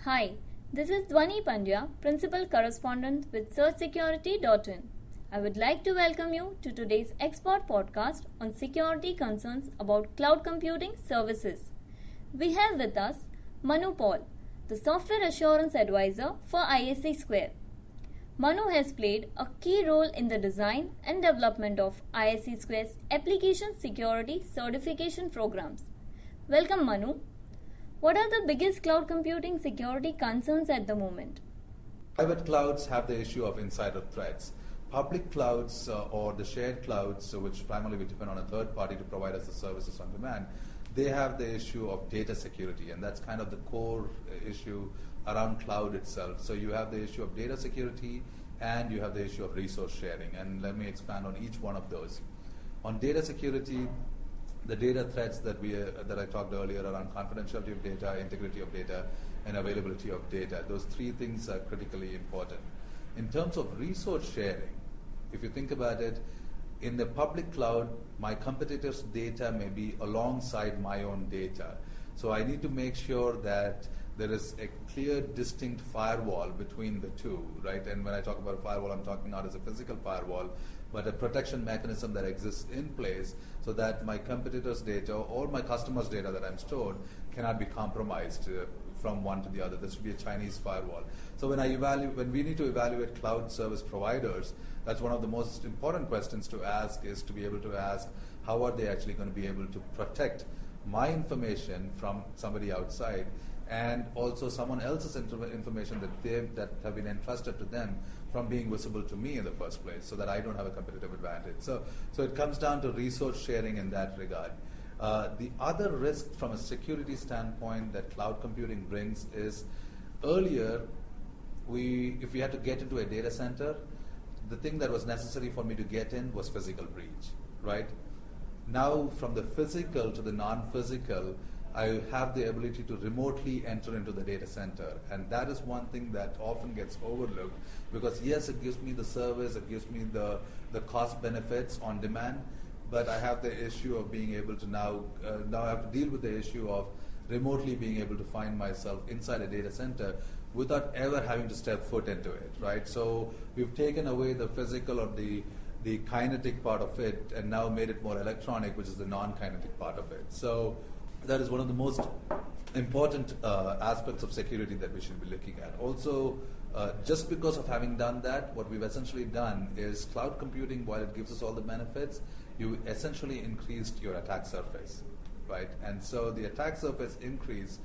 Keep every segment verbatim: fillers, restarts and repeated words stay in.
Hi, this is Dhwani Pandya, Principal Correspondent with search security dot in. I would like to welcome you to today's Expert podcast on security concerns about cloud computing services. We have with us Manu Paul, the Software Assurance Advisor for I S A Square. Manu has played a key role in the design and development of I S A Square's application security certification programs. Welcome, Manu. What are the biggest cloud computing security concerns at the moment? Private clouds have the issue of insider threats. Public clouds uh, or the shared clouds, uh, which primarily we depend on a third party to provide us the services on demand, they have the issue of data security, and that's kind of the core uh, issue around cloud itself. So you have the issue of data security and you have the issue of resource sharing, and let me expand on each one of those. On data security, the data threats that we uh, that I talked earlier around confidentiality of data, integrity of data, and availability of data, those three things are critically important. In terms of resource sharing, if you think about it, in the public cloud, my competitors' data may be alongside my own data. So I need to make sure that there is a clear, distinct firewall between the two, right? And when I talk about a firewall, I'm talking not as a physical firewall, but a protection mechanism that exists in place so that my competitors' data or my customers' data that I'm stored cannot be compromised uh, from one to the other. This should be a Chinese firewall. So when I evaluate, when we need to evaluate cloud service providers, that's one of the most important questions to ask is to be able to ask, how are they actually going to be able to protect my information from somebody outside, and also someone else's inter- information that they that have been entrusted to them from being visible to me in the first place, so that I don't have a competitive advantage. So, so it comes down to resource sharing in that regard. Uh, the other risk from a security standpoint that cloud computing brings is earlier, we if we had to get into a data center, the thing that was necessary for me to get in was physical breach, right? Now, from the physical to the non-physical, I have the ability to remotely enter into the data center. And that is one thing that often gets overlooked because, yes, it gives me the service, it gives me the, the cost benefits on demand, but I have the issue of being able to now, uh, now I have to deal with the issue of remotely being able to find myself inside a data center without ever having to step foot into it, right? So we've taken away the physical or the the kinetic part of it and now made it more electronic, which is the non-kinetic part of it. So that is one of the most important uh, aspects of security that we should be looking at. Also, uh, just because of having done that, what we've essentially done is cloud computing, while it gives us all the benefits, you essentially increased your attack surface, right? And so the attack surface increase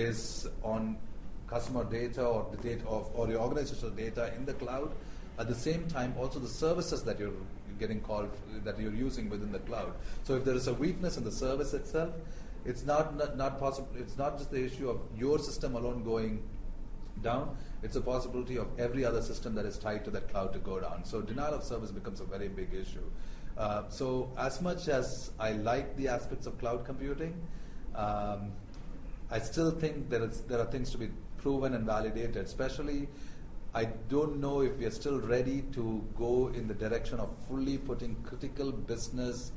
is on customer data or the data of or your organizational data in the cloud. At the same time, also the services that you're getting called, that you're using within the cloud. So if there is a weakness in the service itself, it's not, not, not possible. It's not just the issue of your system alone going down. It's a possibility of every other system that is tied to that cloud to go down. So denial of service becomes a very big issue. Uh, so as much as I like the aspects of cloud computing, um, I still think there is there are things to be proven and validated, especially I don't know if we are still ready to go in the direction of fully putting critical business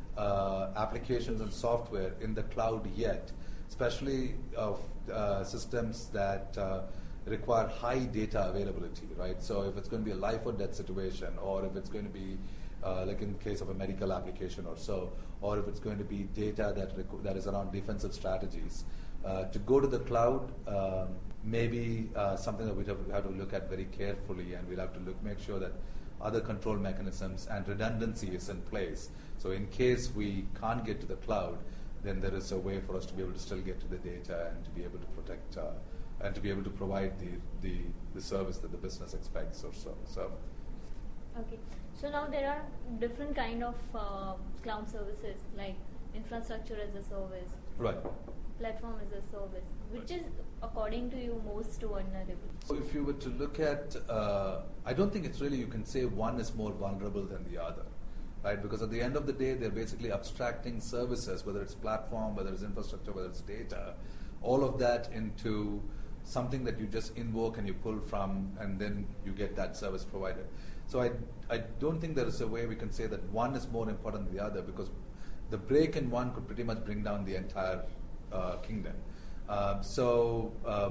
uh, applications and software in the cloud yet, especially of uh, systems that uh, require high data availability, right? So if it's going to be a life or death situation, or if it's going to be uh, like in the case of a medical application or so, or if it's going to be data that reco- that is around defensive strategies, uh, to go to the cloud, um, maybe uh, something that we have, have to look at very carefully, and we'll have to look, make sure that other control mechanisms and redundancy is in place. So in case we can't get to the cloud, then there is a way for us to be able to still get to the data and to be able to protect uh, and to be able to provide the, the, the service that the business expects or so. So. Okay. So now there are different kind of uh, cloud services like infrastructure as a service. Right. Platform as a service. Which is, according to you, most vulnerable? So if you were to look at, uh, I don't think it's really, you can say one is more vulnerable than the other, right? Because at the end of the day, they're basically abstracting services, whether it's platform, whether it's infrastructure, whether it's data, all of that into something that you just invoke and you pull from, and then you get that service provided. So I, I don't think there is a way we can say that one is more important than the other, because the break in one could pretty much bring down the entire uh, kingdom. Uh, so um,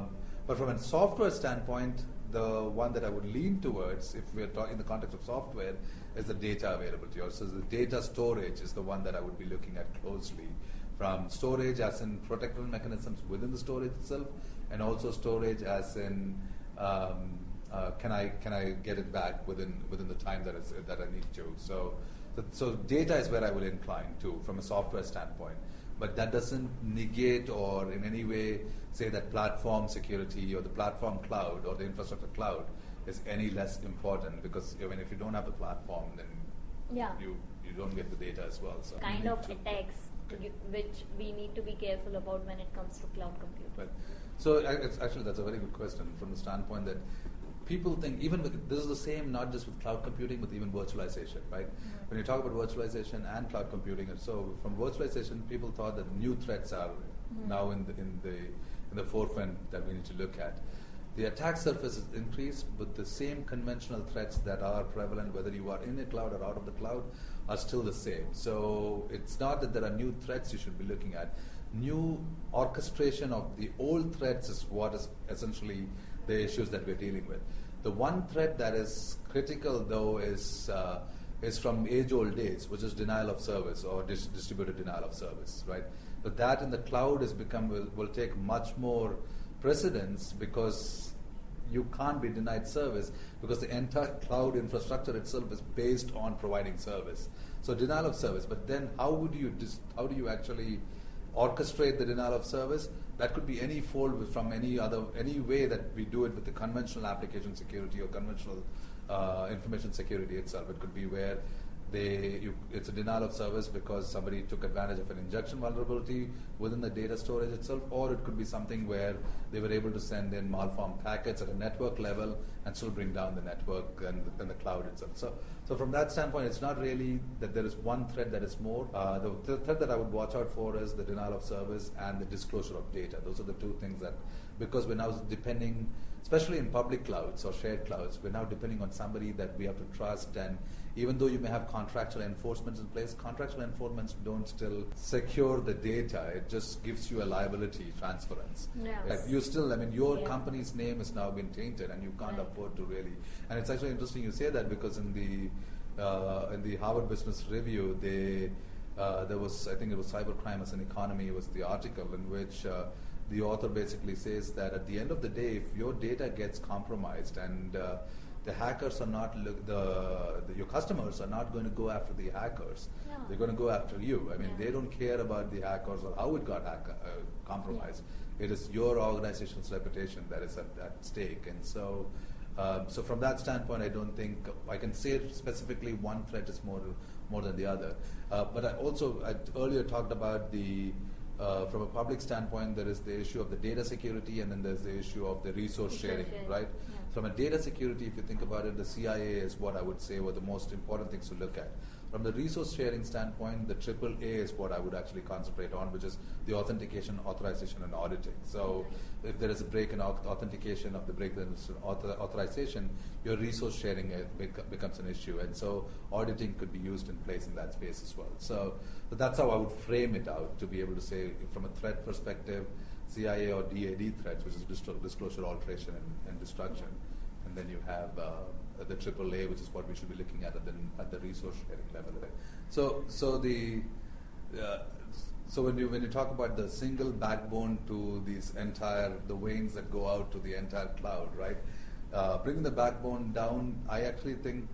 But from a software standpoint, the one that I would lean towards, if we're talking in the context of software, is the data availability. Or so the data storage is the one that I would be looking at closely. From storage as in protective mechanisms within the storage itself, and also storage as in um, uh, can I can I get it back within within the time that it's, that I need to. So, so so data is where I would incline to from a software standpoint. But that doesn't negate or in any way say that platform security or the platform cloud or the infrastructure cloud is any less important, because I mean, if you don't have the platform, then yeah. you you don't get the data as well. So kind of attacks you, which we need to be careful about when it comes to cloud computing. Right. So uh, it's actually that's a very good question from the standpoint that people think even with, this is the same not just with cloud computing but even virtualization, right? Mm-hmm. When you talk about virtualization and cloud computing, and so from virtualization, people thought that new threats are mm-hmm. now in the in the in the forefront that we need to look at. The attack surface is increased, but the same conventional threats that are prevalent, whether you are in a cloud or out of the cloud, are still the same. So it's not that there are new threats you should be looking at. New orchestration of the old threats is what is essentially the issues that we're dealing with. The one threat that is critical, though, is uh, is from age-old days, which is denial of service or dis- distributed denial of service, right? But that in the cloud has become will, will take much more precedence, because you can't be denied service because the entire cloud infrastructure itself is based on providing service. So denial of service. But then how would you dis- how do you actually orchestrate the denial of service? That could be any fold from any other any way that we do it with the conventional application security or conventional uh, information security itself. It could be where they you, it's a denial of service because somebody took advantage of an injection vulnerability within the data storage itself, or it could be something where they were able to send in malformed packets at a network level and still bring down the network and, and the cloud itself. So, so from that standpoint, it's not really that there is one threat that is more. Uh, the, the threat that I would watch out for is the denial of service and the disclosure of data. Those are the two things that, because we're now depending, especially in public clouds or shared clouds, we're now depending on somebody that we have to trust. And even though you may have contractual enforcements in place, contractual enforcements don't still secure the data. It just gives you a liability transference. Yes. Like you still, I mean, your yeah. company's name has now been tainted, and you can't right. afford to really. And it's actually interesting you say that, because in the uh, in the Harvard Business Review, they uh, there was, I think it was Cybercrime as an Economy was the article in which uh, the author basically says that at the end of the day, if your data gets compromised and uh, the hackers are not look, the, the your customers are not going to go after the hackers. Yeah. They're going to go after you. I mean, yeah. they don't care about the hackers or how it got hack, uh, compromised. Yeah. It is your organization's reputation that is at, at stake. And so, um, so from that standpoint, I don't think I can say specifically one threat is more more than the other. Uh, but I also I earlier talked about the. Uh, from a public standpoint, there is the issue of the data security, and then there's the issue of the resource sharing, sharing, right? Yeah. From a data security, if you think about it, the C I A is what I would say were the most important things to look at. From the resource sharing standpoint, the triple A is what I would actually concentrate on, which is the authentication, authorization, and auditing. So okay. if there is a break in authentication of the break in author authorization, your resource sharing bec- becomes an issue. And so auditing could be used in place in that space as well. So, so that's how I would frame it out, to be able to say from a threat perspective, C I A or D A D threats, which is distro- disclosure, alteration, and, and destruction. And then you have uh, the triple A, which is what we should be looking at at the, at the resource sharing level. Right? So, so the uh, so when you when you talk about the single backbone to these entire the veins that go out to the entire cloud, right? Uh, bringing the backbone down, I actually think,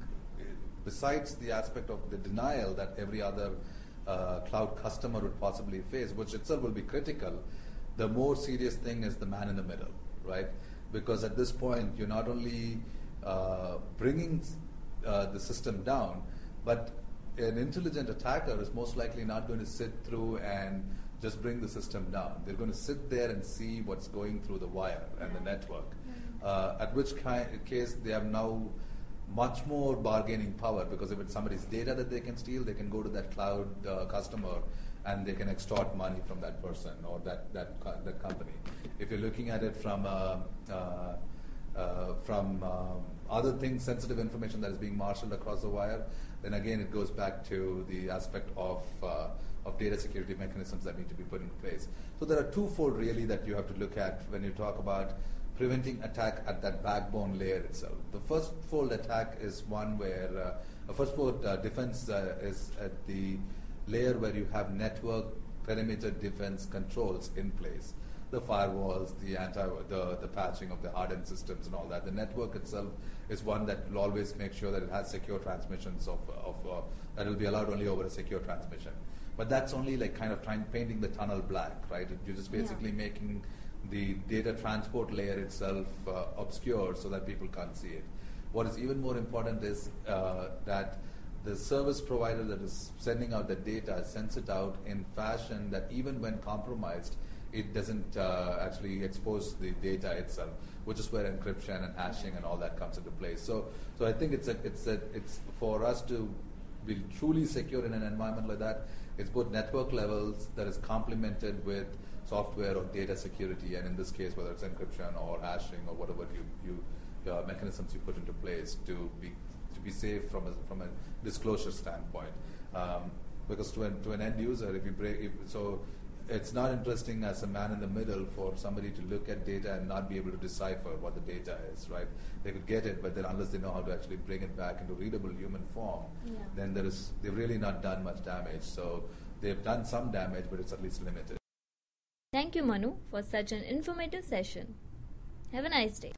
besides the aspect of the denial that every other uh, cloud customer would possibly face, which itself will be critical, the more serious thing is the man in the middle, right? Because at this point, you're not only uh, bringing uh, the system down, but an intelligent attacker is most likely not going to sit through and just bring the system down. They're going to sit there and see what's going through the wire and the network, uh, at which ki- case they have now much more bargaining power, because if it's somebody's data that they can steal, they can go to that cloud uh, customer and they can extort money from that person or that that co- that company. If you're looking at it from uh, uh, uh, from um, other things, sensitive information that is being marshaled across the wire, then again it goes back to the aspect of uh, of data security mechanisms that need to be put in place. So there are twofold really that you have to look at when you talk about preventing attack at that backbone layer itself. The first fold attack is one where uh, a first fold uh, defense uh, is at the layer where you have network perimeter defense controls in place. The firewalls, the anti, the, the patching of the hardened systems and all that. The network itself is one that will always make sure that it has secure transmissions of, of uh, that will be allowed only over a secure transmission. But that's only like kind of trying painting the tunnel black, right? You're just basically yeah. making the data transport layer itself uh, obscure so that people can't see it. What is even more important is uh, that the service provider that is sending out the data sends it out in fashion that even when compromised, it doesn't uh, actually expose the data itself, which is where encryption and hashing and all that comes into place. So, so I think it's a, it's a, it's for us to be truly secure in an environment like that. It's both network levels that is complemented with software or data security, and in this case, whether it's encryption or hashing or whatever you, you uh, mechanisms you put into place to be to be safe from a from a disclosure standpoint. Um, because to an to an end user, if you break, if, so. It's not interesting as a man in the middle for somebody to look at data and not be able to decipher what the data is, right? They could get it, but then unless they know how to actually bring it back into readable human form, yeah. then there is they've really not done much damage. So they've done some damage, but it's at least limited. Thank you, Manu, for such an informative session. Have a nice day.